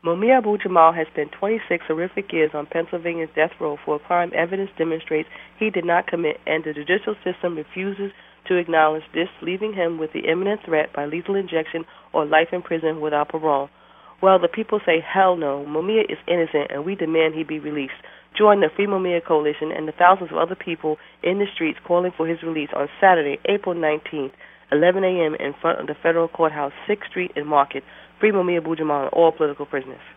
Mumia Abu-Jamal has spent 26 horrific years on Pennsylvania's death row for a crime evidence demonstrates he did not commit, and the judicial system refuses to acknowledge this, leaving him with the imminent threat by lethal injection or life in prison without parole. Well, the people say, hell no, Mumia is innocent, and we demand he be released. Join the Free Mumia Coalition and the thousands of other people in the streets calling for his release on Saturday, April 19th, 11 a.m. in front of the federal courthouse, 6th Street and Market. Free Mumia Abu-Jamal and all political prisoners.